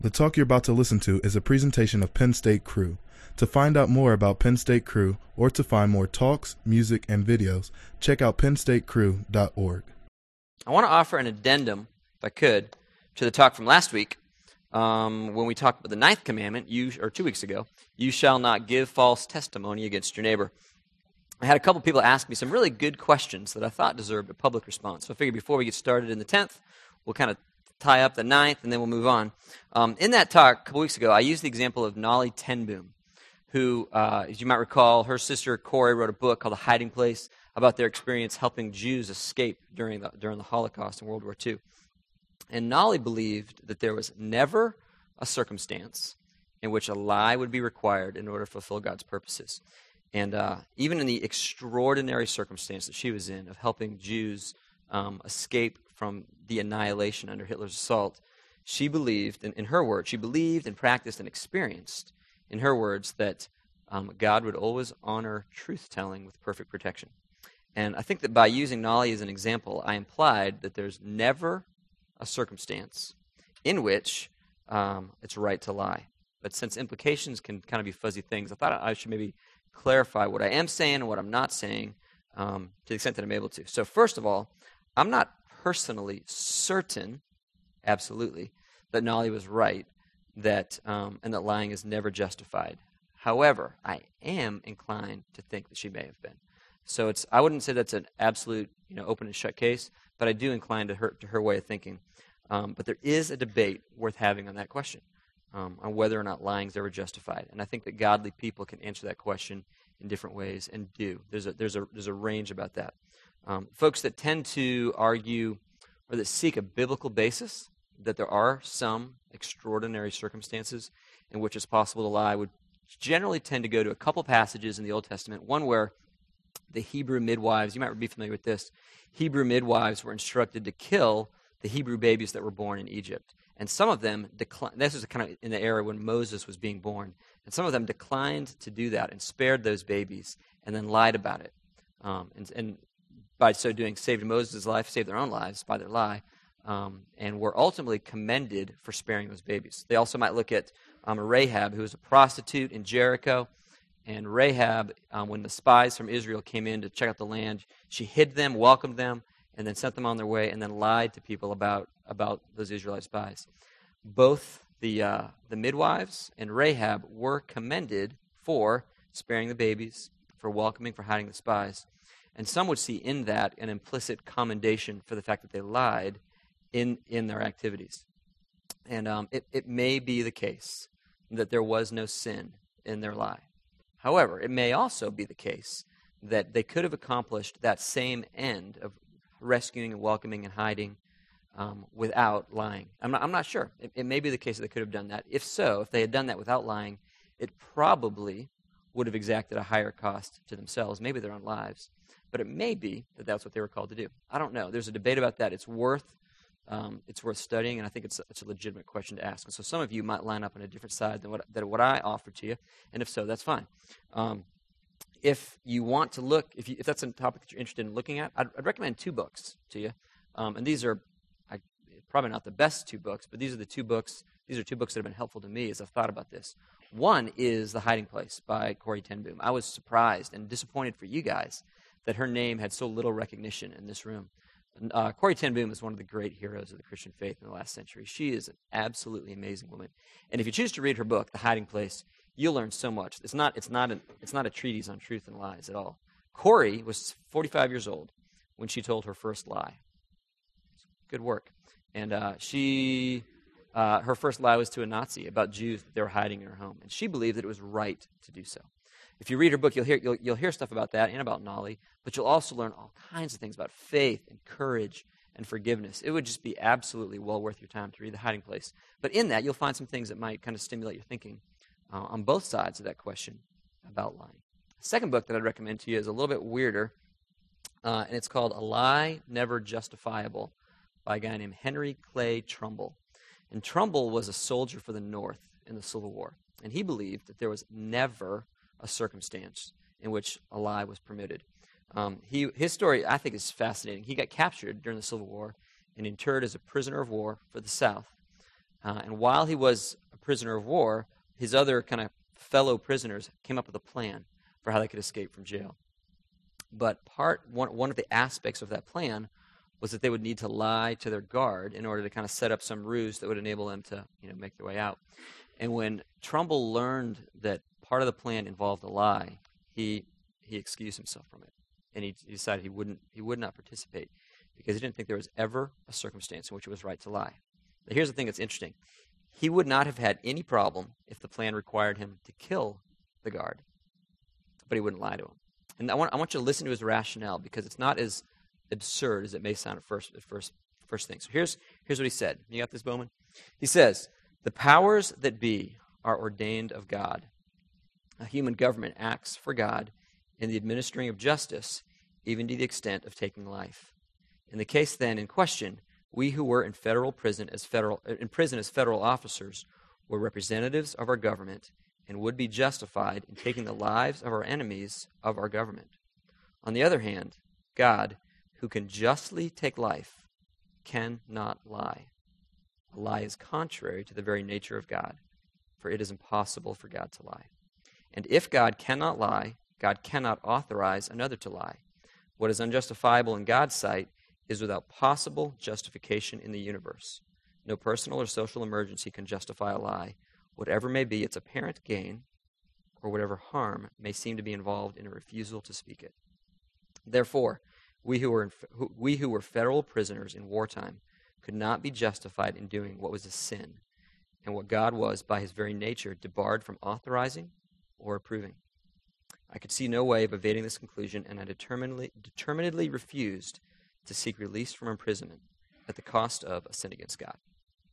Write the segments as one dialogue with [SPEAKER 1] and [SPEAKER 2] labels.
[SPEAKER 1] The talk you're about to listen to is a presentation of Penn State Crew. To find out more about Penn State Crew or to find more talks, music, and videos, check out pennstatecrew.org.
[SPEAKER 2] I want to offer an addendum, if I could, to the talk from last week when we talked about the ninth commandment, or 2 weeks ago, you shall not give false testimony against your neighbor. I had a couple people ask me some really good questions that I thought deserved a public response. So I figured before we get started in the 10th, we'll kind of tie up the 9th, and then we'll move on. In that talk a couple weeks ago, I used the example of Nolly ten Boom, who, as you might recall, her sister Corey wrote a book called The Hiding Place about their experience helping Jews escape during the Holocaust in World War II. And Nolly believed that there was never a circumstance in which a lie would be required in order to fulfill God's purposes. And even in the extraordinary circumstance that she was in of helping Jews escape from the annihilation under Hitler's assault, she believed, in her words, she believed and practiced and experienced, in her words, that God would always honor truth-telling with perfect protection. And I think that by using Nolly as an example, I implied that there's never a circumstance in which it's right to lie. But since implications can kind of be fuzzy things, I thought I should maybe clarify what I am saying and what I'm not saying to the extent that I'm able to. So first of all, I'm not personally certain, absolutely, that Nolly was right, and that lying is never justified. However, I am inclined to think that she may have been. So I wouldn't say that's an absolute, open and shut case, but I do incline to her way of thinking. But there is a debate worth having on that question, on whether or not lying is ever justified. And I think that godly people can answer that question in different ways and do. There's a range about that. Folks that tend to argue or that seek a biblical basis that there are some extraordinary circumstances in which it's possible to lie would generally tend to go to a couple passages in the Old Testament. One where the Hebrew midwives, you might be familiar with this, Hebrew midwives were instructed to kill the Hebrew babies that were born in Egypt. And some of them declined. This was kind of in the era when Moses was being born. And some of them declined to do that and spared those babies and then lied about it. And by so doing, saved Moses' life, saved their own lives by their lie, and were ultimately commended for sparing those babies. They also might look at Rahab, who was a prostitute in Jericho. And Rahab, when the spies from Israel came in to check out the land, she hid them, welcomed them, and then sent them on their way, and then lied to people about those Israelite spies. Both the midwives and Rahab were commended for sparing the babies, for welcoming, for hiding the spies. And some would see in that an implicit commendation for the fact that they lied in their activities. And it may be the case that there was no sin in their lie. However, it may also be the case that they could have accomplished that same end of rescuing and welcoming and hiding without lying. I'm not sure. It may be the case that they could have done that. If so, if they had done that without lying, it probably would have exacted a higher cost to themselves, maybe their own lives. But it may be that that's what they were called to do. I don't know. There's a debate about that. It's worth studying, and I think it's a legitimate question to ask. And so some of you might line up on a different side than what I offer to you, and if so, that's fine. If you want to look, if that's a topic that you're interested in looking at, I'd recommend 2 books to you. And these are probably not the best 2 books, but these are 2 books that have been helpful to me as I've thought about this. One is The Hiding Place by Corrie ten Boom. I was surprised and disappointed for you guys that her name had so little recognition in this room. Corrie ten Boom is one of the great heroes of the Christian faith in the last century. She is an absolutely amazing woman. And if you choose to read her book, The Hiding Place, you'll learn so much. It's not a treatise on truth and lies at all. Corrie was 45 years old when she told her first lie. Good work. And her first lie was to a Nazi about Jews that they were hiding in her home. And she believed that it was right to do so. If you read her book, you'll hear stuff about that and about Nolly, but you'll also learn all kinds of things about faith and courage and forgiveness. It would just be absolutely well worth your time to read The Hiding Place. But in that, you'll find some things that might kind of stimulate your thinking on both sides of that question about lying. The second book that I'd recommend to you is a little bit weirder, and it's called A Lie Never Justifiable by a guy named Henry Clay Trumbull. And Trumbull was a soldier for the North in the Civil War, and he believed that there was never a circumstance in which a lie was permitted. His story, I think, is fascinating. He got captured during the Civil War and interred as a prisoner of war for the South. And while he was a prisoner of war, his other kind of fellow prisoners came up with a plan for how they could escape from jail. But one of the aspects of that plan was that they would need to lie to their guard in order to kind of set up some ruse that would enable them to make their way out. And when Trumbull learned that part of the plan involved a lie, he excused himself from it, and he decided he would not participate because he didn't think there was ever a circumstance in which it was right to lie. Now, here's the thing that's interesting. He would not have had any problem if the plan required him to kill the guard, but he wouldn't lie to him. And I want you to listen to his rationale because it's not as absurd as it may sound at first thing. So here's what he said. You got this, Bowman? He says, "The powers that be are ordained of God. A human government acts for God in the administering of justice, even to the extent of taking life. In the case then in question, we who were in prison as federal officers were representatives of our government and would be justified in taking the lives of our enemies of our government. On the other hand, God, who can justly take life, cannot lie. A lie is contrary to the very nature of God, for it is impossible for God to lie. And if God cannot lie, God cannot authorize another to lie. What is unjustifiable in God's sight is without possible justification in the universe. No personal or social emergency can justify a lie, whatever may be its apparent gain, or whatever harm may seem to be involved in a refusal to speak it. Therefore, we who were federal prisoners in wartime could not be justified in doing what was a sin, and what God was, by his very nature, debarred from authorizing or approving. I could see no way of evading this conclusion, and I determinedly refused to seek release from imprisonment at the cost of a sin against God."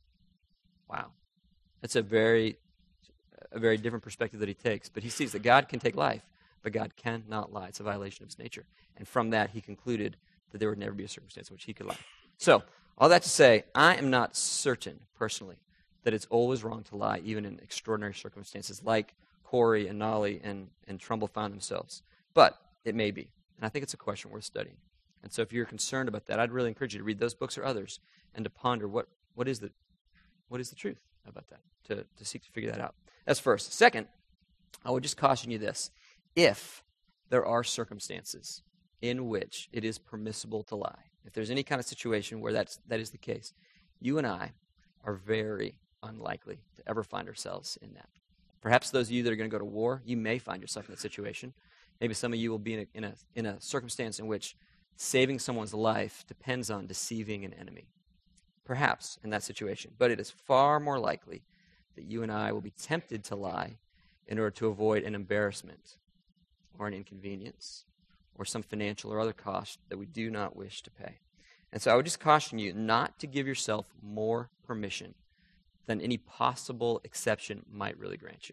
[SPEAKER 2] Wow. That's a very different perspective that he takes. But he sees that God can take life, but God cannot lie. It's a violation of his nature. And from that, he concluded that there would never be a circumstance in which he could lie. So, all that to say, I am not certain, personally, that it's always wrong to lie, even in extraordinary circumstances like Corey and Nolly and Trumbull found themselves. But it may be. And I think it's a question worth studying. And so if you're concerned about that, I'd really encourage you to read those books or others and to ponder what is the truth about that, to seek to figure that out. That's first. Second, I would just caution you this. If there are circumstances in which it is permissible to lie, if there's any kind of situation where that is the case, you and I are very unlikely to ever find ourselves in that. Perhaps those of you that are going to go to war, you may find yourself in that situation. Maybe some of you will be in a circumstance in which saving someone's life depends on deceiving an enemy. Perhaps in that situation. But it is far more likely that you and I will be tempted to lie in order to avoid an embarrassment or an inconvenience or some financial or other cost that we do not wish to pay. And so I would just caution you not to give yourself more permission than any possible exception might really grant you.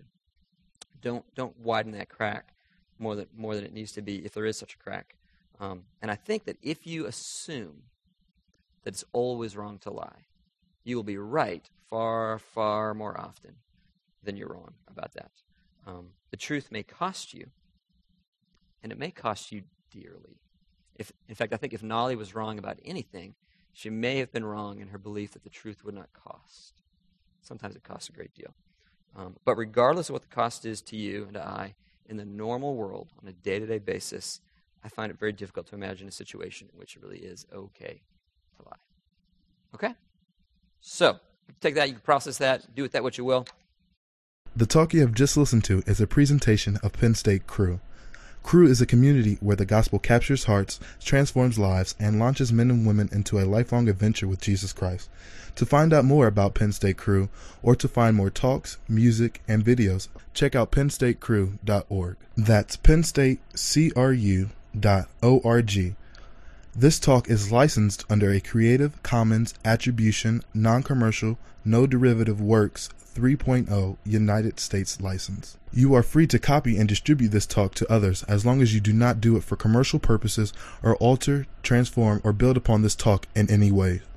[SPEAKER 2] Don't widen that crack more than it needs to be, if there is such a crack. And I think that if you assume that it's always wrong to lie, you will be right far, far more often than you're wrong about that. The truth may cost you, and it may cost you dearly. In fact, I think if Nolly was wrong about anything, she may have been wrong in her belief that the truth would not cost. Sometimes it costs a great deal. But regardless of what the cost is to you and to I, in the normal world, on a day-to-day basis, I find it very difficult to imagine a situation in which it really is okay to lie. Okay? So, take that, you can process that, do with that what you will.
[SPEAKER 1] The talk you have just listened to is a presentation of Penn State Crew. Crew is a community where the gospel captures hearts, transforms lives, and launches men and women into a lifelong adventure with Jesus Christ. To find out more about Penn State Crew, or to find more talks, music, and videos, check out pennstatecrew.org. That's pennstatecrew.org. This talk is licensed under a Creative Commons Attribution, Non-Commercial, No Derivative Works 3.0 United States license. You are free to copy and distribute this talk to others as long as you do not do it for commercial purposes or alter, transform, or build upon this talk in any way.